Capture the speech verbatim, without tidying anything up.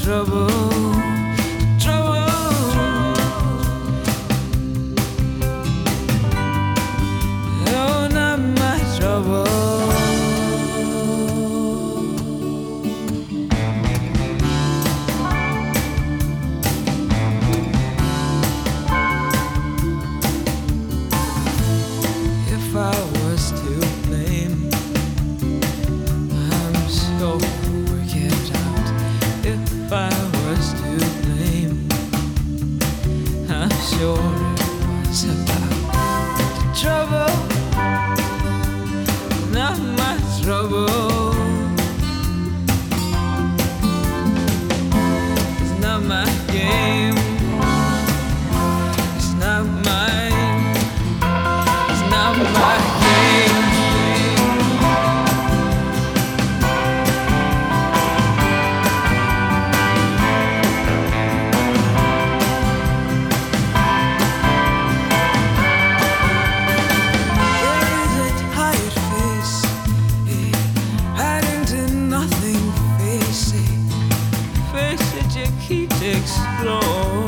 trouble, trouble. Oh, not my trouble. If I was to blame, I'm so worked out. If I was to blame, I'm sure it was about the trouble, not my trouble. It's not my game, it's not mine, it's not my game. There is a tired face, eh, hiding to nothing, face, eh, face that you keep to explore.